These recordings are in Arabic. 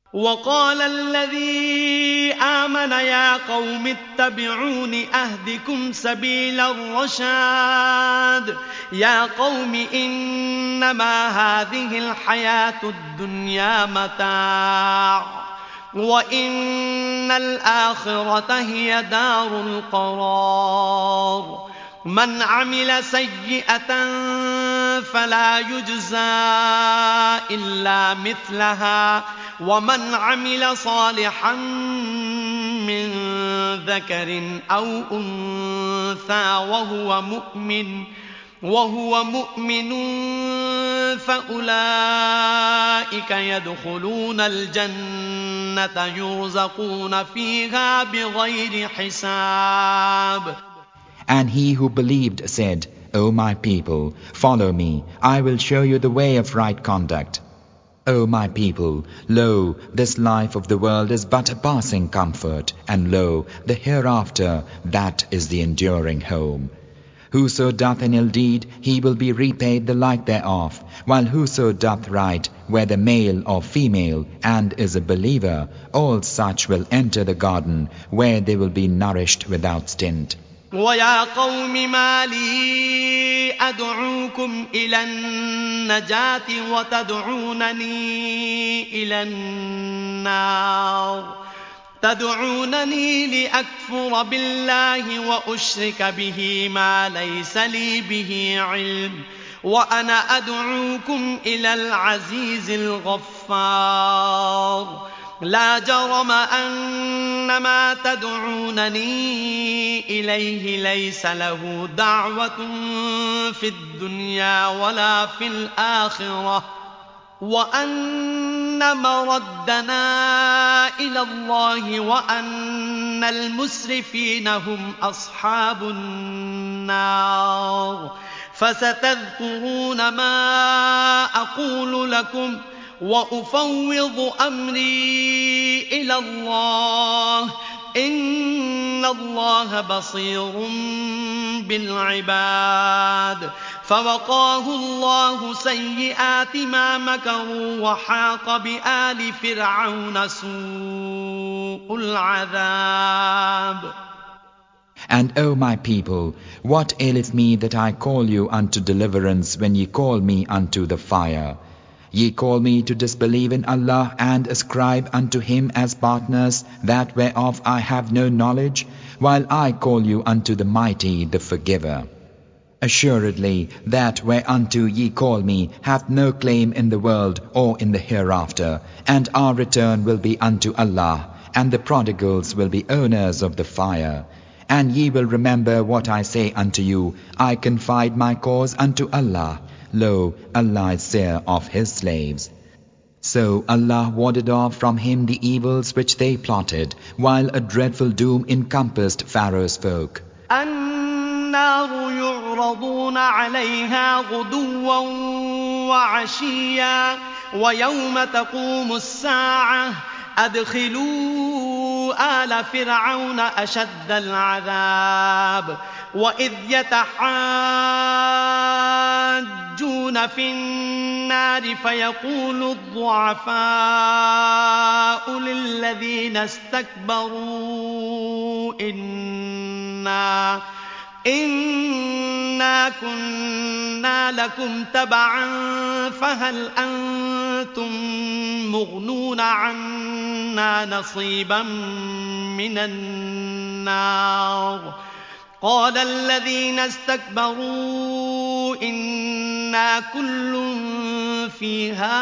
وقال الذي آمن يا قوم اتبعون أهدكم سبيل الرشاد يا قوم إنما هذه الحياة الدنيا متاع وإن الآخرة هي دار القرار من عمل سيئة فلا يجزى إلا مثلها ومن عمل صالحا من ذكر أو أنثى وهو مؤمن فأولئك يدخلون الجنة يرزقون فيها بغير حساب. And he who believed said, O my people, follow me, I will show you the way of right conduct. O my people, lo, this life of the world is but a passing comfort, and lo, the hereafter, that is the enduring home. Whoso doth an ill deed, he will be repaid the like thereof, while whoso doth right, whether male or female, and is a believer, all such will enter the garden, where they will be nourished without stint. ويا قوم ما لي أدعوكم إلى النجاة وتدعونني إلى النار تدعونني لأكفر بالله وأشرك به ما ليس لي به علم وأنا أدعوكم إلى العزيز الغفار لا جرم أن ما تدعونني إليه ليس له دعوة في الدنيا ولا في الآخرة وأن مردنا إلى الله وأن المسرفين هم أصحاب النار فستذكرون ما أقول لكم وأفوض أمري إلى الله إن الله بصير بالعباد فوقاه الله سيئات ما مكروا وحاق بآل فرعون سوء العذاب. And O my people, what aileth me that I call you unto deliverance when ye call me unto the fire? Ye call me to disbelieve in Allah and ascribe unto Him as partners that whereof I have no knowledge, while I call you unto the Mighty, the Forgiver. Assuredly, that whereunto ye call me hath no claim in the world or in the hereafter, and our return will be unto Allah, and the prodigals will be owners of the fire. And ye will remember what I say unto you, I confide my cause unto Allah. Lo, Allah is seer of His slaves. So Allah warded off from him the evils which they plotted, while a dreadful doom encompassed Pharaoh's folk. النار يعرضون عليها غدوا وعشيا ويوم تقوم الساعة أدخلوا آل فرعون أشد العذاب وإذ يتحاجون في النار فيقول الضعفاء للذين استكبروا إنا كنا لكم تبعا فهل أنتم مغنون عنا نصيبا من النار قال الذين استكبروا إنا كل فيها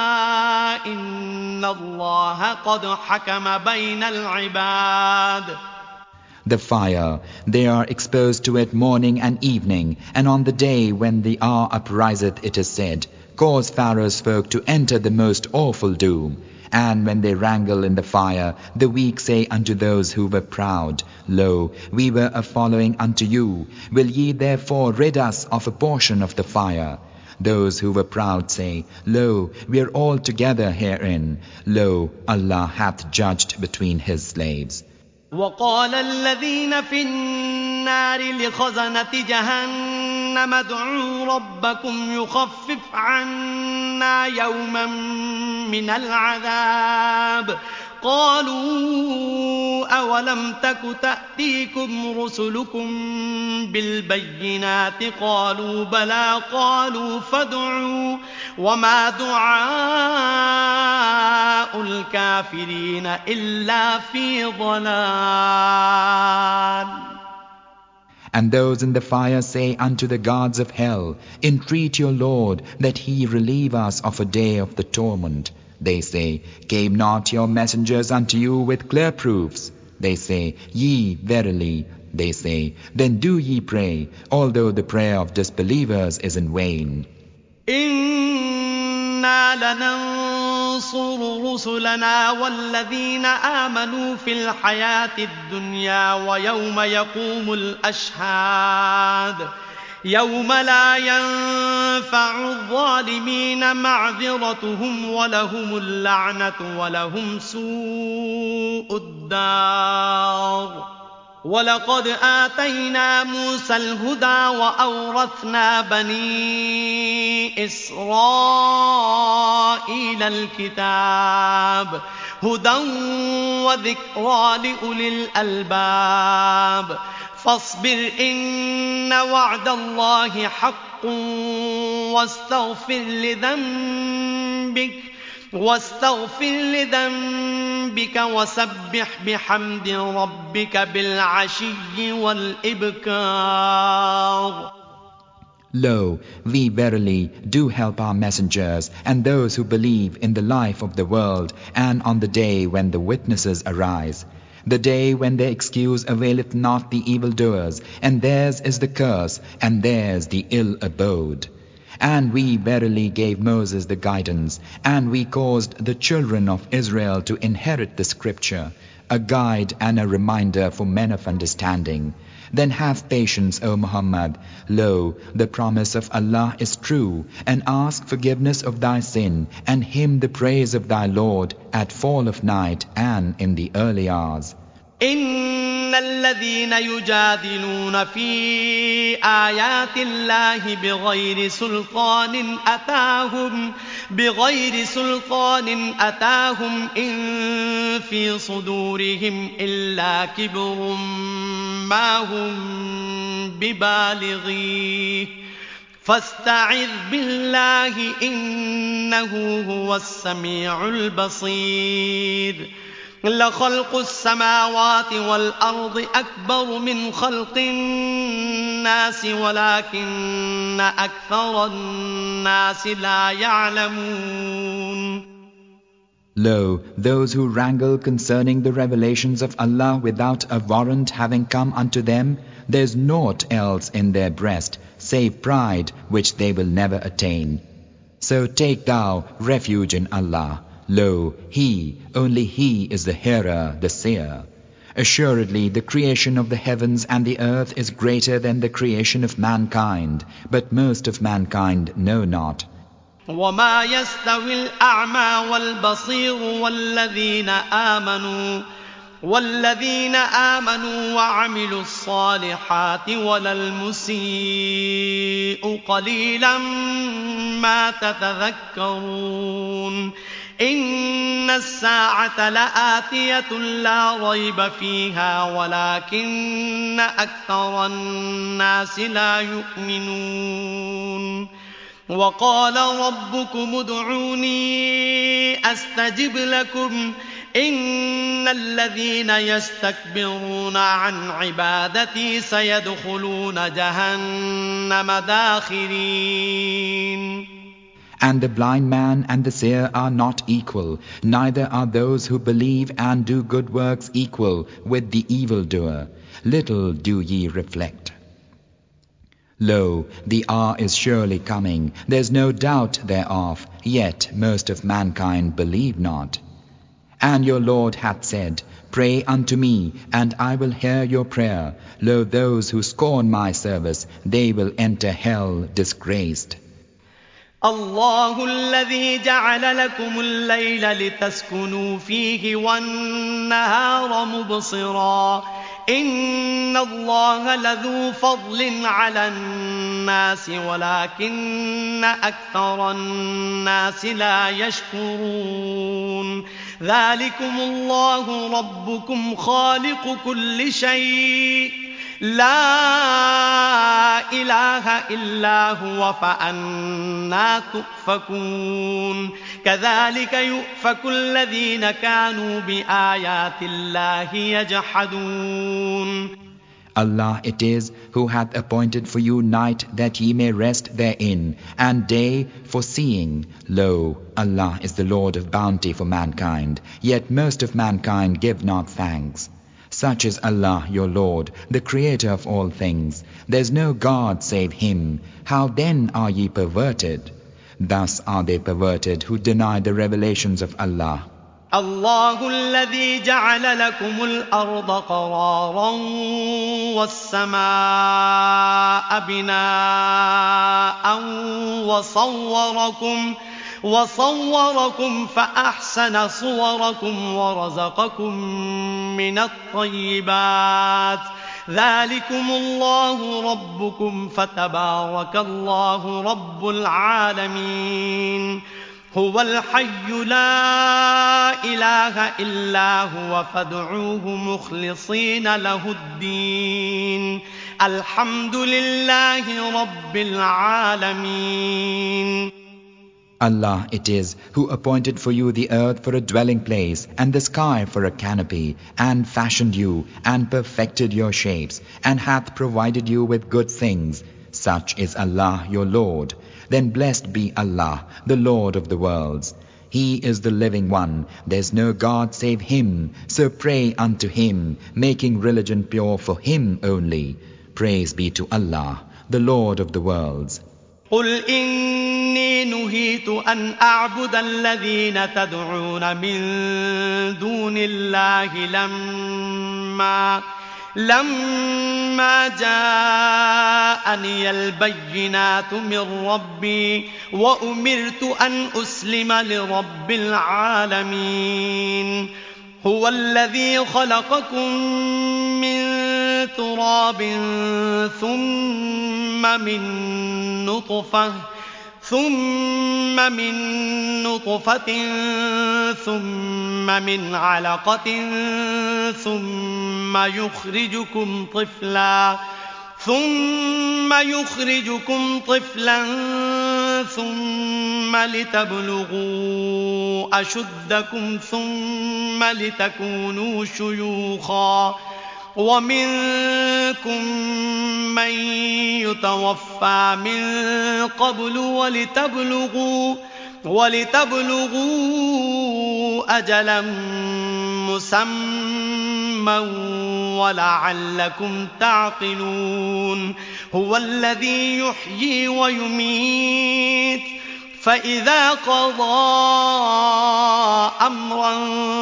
إن الله قد حكم بين العباد. The fire, they are exposed to it morning and evening, and on the day when the hour upriseth it is said, cause Pharaoh's folk to enter the most awful doom. And when they wrangle in the fire, the weak say unto those who were proud, Lo, we were a following unto you. Will ye therefore rid us of a portion of the fire? Those who were proud say, Lo, we are all together herein. Lo, Allah hath judged between His slaves. وقال الذين في النار لخزنة جهنم ادعوا ربكم يخفف عنا يوما من العذاب قالوا أولم تك تأتيكم رسلكم بالبينات قالوا بلى قالوا فادعوا وما دعاء الكافرين إلا في ضلال. And those in the fire say unto the gods of hell, Entreat your Lord that he relieve us of a day of the torment. They say, Came not your messengers unto you with clear proofs? They say, Yea, verily. They say, Then do ye pray, although the prayer of disbelievers is in vain. إِنَّا لَنَنصُرُ رُسُلَنَا وَالَّذِينَ آمَنُوا فِي الْحَيَاةِ الدُّنْيَا وَيَوْمَ يَقُومُ الْأَشْهَادُ يَوْمَ لَا يَنفَعُ الظَّالِمِينَ مَعْذِرَتُهُمْ وَلَهُمُ اللَّعْنَةُ وَلَهُمْ سُوءُ الدَّارِ. وَلَقَدْ آتَيْنَا مُوسَى الْهُدَى وَأَوْرَثْنَا بَنِي إِسْرَائِيلَ الْكِتَابَ هُدًى وَذِكْرَى لِأُولِي الْأَلْبَابِ. فاصبر إن وعد الله حق واستغفر لذنبك وسبح بحمد ربك بالعشي والإبكار. Lo, we verily do help our messengers and those who believe in the life of the world and on the day when the witnesses arise. The day when their excuse availeth not the evildoers, and theirs is the curse, and theirs the ill abode. And we verily gave Moses the guidance, and we caused the children of Israel to inherit the scripture, a guide and a reminder for men of understanding. Then have patience, O Muhammad. Lo, the promise of Allah is true, and ask forgiveness of thy sin, and hymn the praise of thy Lord at fall of night and in the early hours. إن الذين يجادلون في آيات الله بغير سلطان أتاهم إن في صدورهم إلا كبر ما هم ببالغيه فاستعذ بالله إنه هو السميع البصير. لخلق السماوات والأرض أكبر من خلق الناس ولكن أكثر الناس لا يعلمون. Lo, those who wrangle concerning the revelations of Allah without a warrant having come unto them, there's naught else in their breast save pride which they will never attain. So take thou refuge in Allah. Lo, He, only He is the hearer, the seer. Assuredly the creation of the heavens and the earth is greater than the creation of mankind, but most of mankind know not. وما يستوي الأعمى والبصير والذين آمنوا وعملوا الصالحات ولا المسيء قليلا ما تتذكرون. إن الساعة لآتية لا ريب فيها ولكن أكثر الناس لا يؤمنون. وقال ربكم ادعوني أستجب لكم إن الذين يستكبرون عن عبادتي سيدخلون جهنم داخرين. And the blind man and the seer are not equal, neither are those who believe and do good works equal with the evildoer. Little do ye reflect. Lo, the hour is surely coming, there's no doubt thereof, yet most of mankind believe not. And your Lord hath said, Pray unto me, and I will hear your prayer. Lo, those who scorn my service, they will enter hell disgraced. الله الذي جعل لكم الليل لتسكنوا فيه والنهار مبصرا إن الله لذو فضل على الناس ولكن أكثر الناس لا يشكرون ذلكم الله ربكم خالق كل شيء لا إله إلا هو فأنى تؤفكون كذلك يؤفك الذين كانوا بآيات الله يجحدون Allah it is who hath appointed for you night that ye may rest therein, and day for seeing. Lo, Allah is the Lord of bounty for mankind, yet most of mankind give not thanks. Such is Allah your Lord, the Creator of all things. There is no God save Him. How then are ye perverted? Thus are they perverted who deny the revelations of Allah. الله الذي جعل لكم الأرض قرارا والسماء بناء وصوركم فأحسن صوركم ورزقكم من الطيبات ذلكم الله ربكم فتبارك الله رب العالمين هو الحي لا إله إلا هو فادعوه مخلصين له الدين الحمد لله رب العالمين Allah it is who appointed for you the earth for a dwelling place and the sky for a canopy, and fashioned you and perfected your shapes, and hath provided you with good things. Such is Allah your Lord. Then blessed be Allah, the Lord of the worlds. He is the living one, there is no God save Him, so pray unto Him, making religion pure for Him only. Praise be to Allah, the Lord of the worlds. قل إني نهيت أن أعبد الذين تدعون من دون الله لما جاءني البينات من ربي وأمرت أن أسلم لرب العالمين هو الذي خلقكم من تراب ثم من نطفة ثم من علقة ثم يخرجكم طفلا ثم لتبلغوا أشدكم ثم لتكونوا شيوخا ومنكم من يتوفى من قبل ولتبلغوا أجلا مسمى ولعلكم تعقلون هو الذي يحيي ويميت فإذا قضى أمرا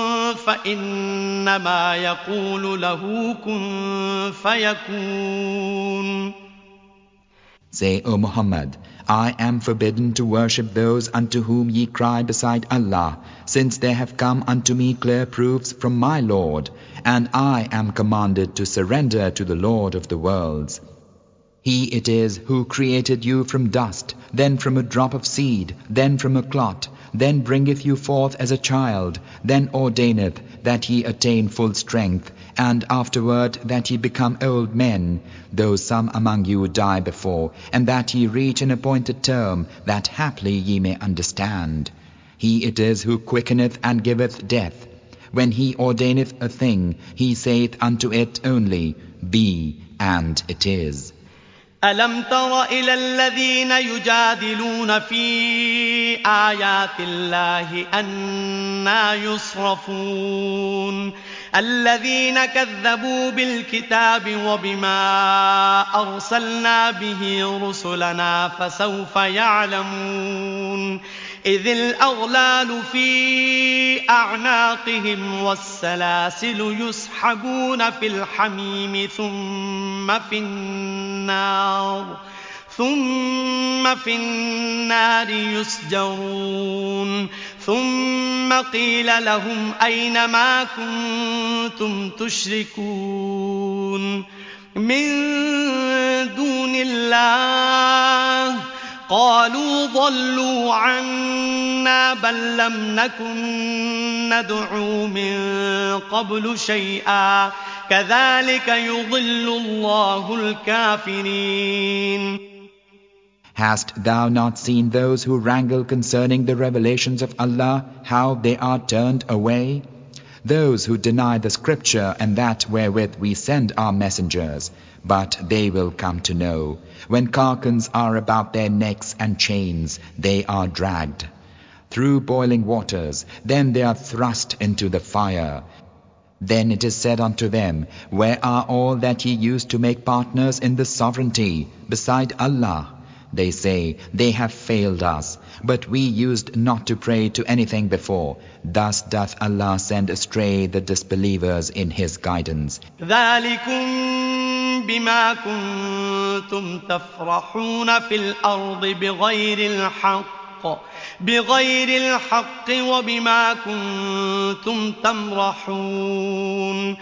فإنما يقول له كن فيكون. Say, O Muhammad, I am forbidden to worship those unto whom ye cry beside Allah, since there have come unto me clear proofs from my Lord, and I am commanded to surrender to the Lord of the worlds. He it is who created you from dust, then from a drop of seed, then from a clot, then bringeth you forth as a child, then ordaineth that ye attain full strength, and afterward that ye become old men, though some among you die before, and that ye reach an appointed term, that haply ye may understand. He it is who quickeneth and giveth death. When he ordaineth a thing, he saith unto it only, Be, and it is. ألم تر إلى الذين يجادلون في آيات الله أنى يصرفون الذين كذبوا بالكتاب وبما أرسلنا به رسلنا فسوف يعلمون إذ الأغلال في أعناقهم والسلاسل يسحبون في الحميم ثم ثم في النار يسجرون ثم قيل لهم أين ما كنتم تشركون من دون الله قالوا ضلوا عنا بل لم نكن ندعو من قبل شيئا كذلك يضل الله الكافرين. Hast thou not seen those who wrangle concerning the revelations of Allah, how they are turned away? Those who deny the scripture and that wherewith we send our messengers, but they will come to know. When carcans are about their necks and chains, they are dragged through boiling waters, then they are thrust into the fire. Then it is said unto them, where are all that ye used to make partners in the sovereignty beside Allah? They say, they have failed us, but we used not to pray to anything before. Thus doth Allah send astray the disbelievers in His guidance. ذَلِكُمْ بِمَا كُنْتُمْ تَفْرَحُونَ فِي الْأَرْضِ بغير الحق وبما كنتم تمرحون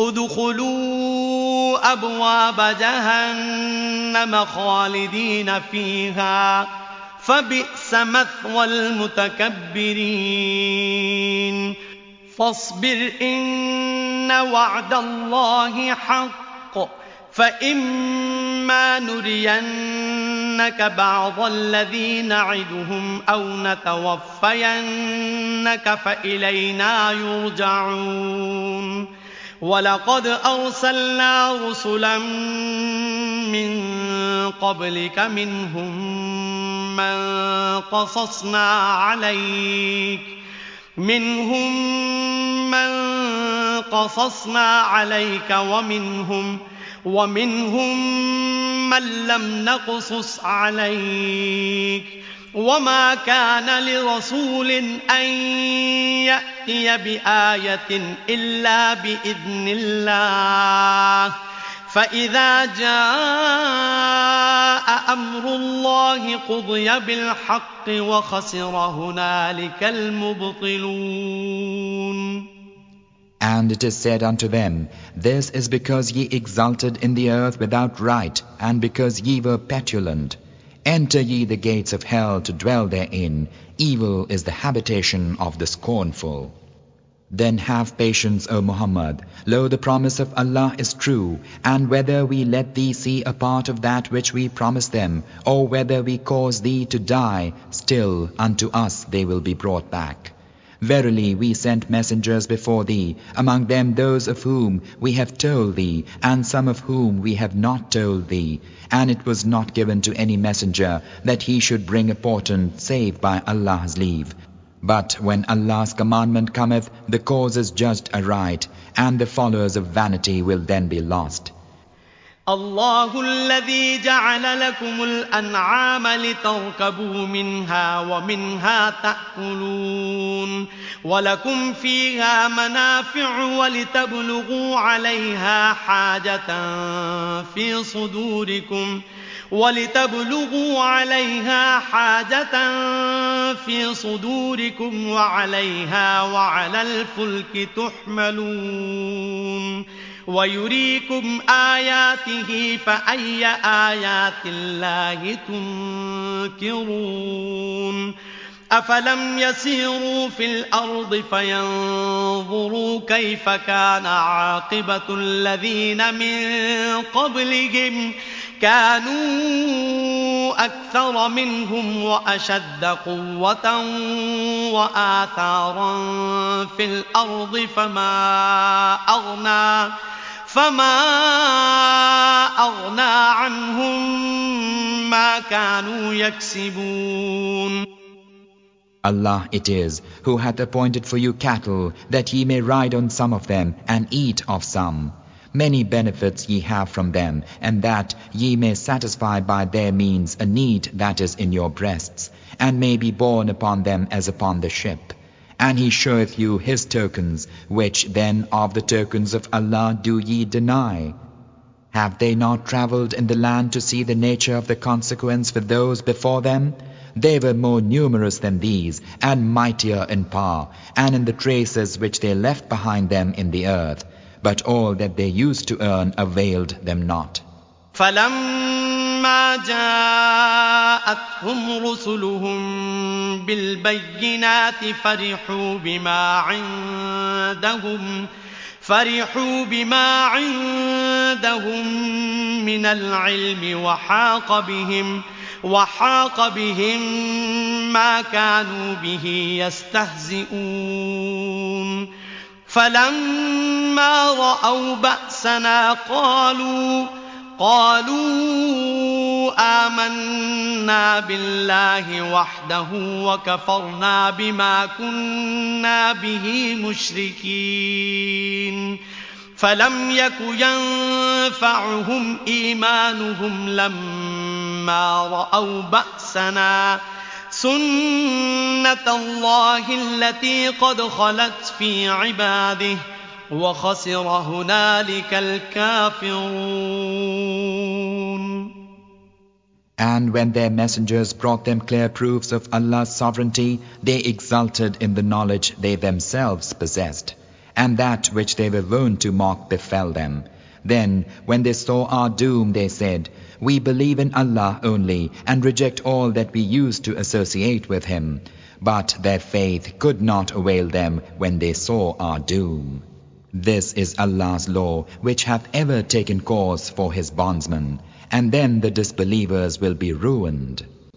ادخلوا أبواب جهنم خالدين فيها فبئس مثوى المتكبرين فاصبر إن وعد الله حق فإما نرينك بعض الذي نعدهم أو نتوفينك فإلينا يرجعون ولقد أرسلنا رسلا من قبلك منهم من قصصنا عليك ومنهم من لم نقصص عليك وما كان لرسول أن يأتي بآية إلا بإذن الله فإذا جاء أمر الله قضي بالحق وخسر هنالك المبطلون. And it is said unto them, this is because ye exulted in the earth without right, and because ye were petulant. Enter ye the gates of hell to dwell therein. Evil is the habitation of the scornful. Then have patience, O Muhammad. Lo, the promise of Allah is true, and whether we let thee see a part of that which we promise them, or whether we cause thee to die, still unto us they will be brought back. Verily, we sent messengers before thee, among them those of whom we have told thee, and some of whom we have not told thee. And it was not given to any messenger that he should bring a portent save by Allah's leave. But when Allah's commandment cometh, the cause is judged aright, and the followers of vanity will then be lost. الله الذي جعل لكم الأنعام لتركبوا منها ومنها تأكلون ولكم فيها منافع ولتبلغوا عليها حاجة في صدوركم وعليها وعلى الفلك تحملون ويريكم آياته فأي آيات الله تنكرون أفلم يسيروا في الأرض فينظروا كيف كان عاقبة الذين من قبلهم كانوا أكثر منهم وأشد قوة وآثارا في الأرض فما أغنى عنهم ما كانوا يكسبون. Allah it is who hath appointed for you cattle, that ye may ride on some of them and eat of some. Many benefits ye have from them, and that ye may satisfy by their means a need that is in your breasts, and may be borne upon them as upon the ship. And He showeth you His tokens, which then of the tokens of Allah do ye deny? Have they not travelled in the land to see the nature of the consequence for those before them? They were more numerous than these, and mightier in power, and in the traces which they left behind them in the earth. But all that they used to earn availed them not. فلما جاءتهم رسلهم بالبينات فرحوا بما عندهم من العلم وحاق بهم ما كانوا به يستهزئون فلما رأوا بأسنا قالوا آمنا بالله وحده وكفرنا بما كنا به مشركين فلم يك ينفعهم إيمانهم لما رأوا بأسنا سنة الله التي قد خلت في عباده وخسر هنالك الكافرون. And when their messengers brought them clear proofs of Allah's sovereignty, they exulted in the knowledge they themselves possessed, and that which they were wont to mock befell them. Then, when they saw our doom, they said, "We believe in Allah only, and reject all that we used to associate with Him." But their faith could not avail them when they saw our doom. This is Allah's law, which hath ever taken course for His bondsmen, and then the disbelievers will be ruined.